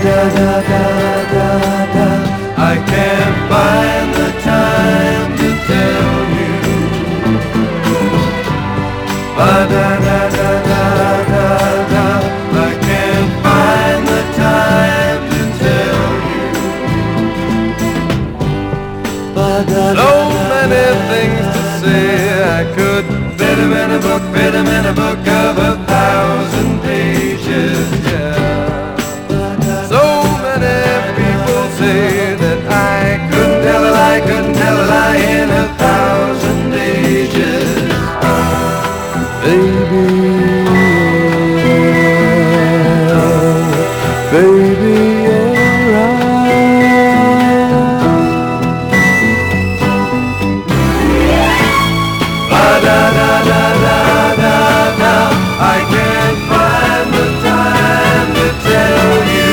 I can't find the time to tell you. I can't find the time to tell you. So many things to say, I could fit them in a book, fit them in a book of 1,000 pages, yeah. So many people say that I couldn't tell a lie, couldn't tell a lie in 1,000 ages. Baby, baby, you're right. I can't find the time to tell you.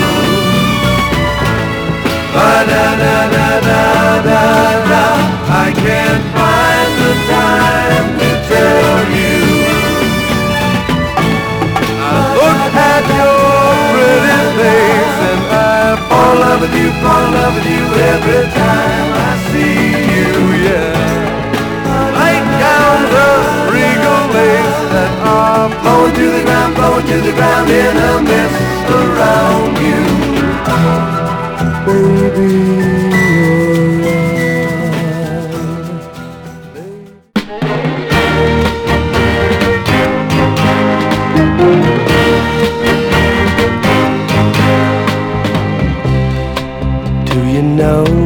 I can't find the time to tell you. I look at your pretty face and I fall in love with you, fall in love with you every time I see you, yeah. Like gowns of regal lace that are blowing to the ground, blowing to the ground in a mist around you. Baby, do you know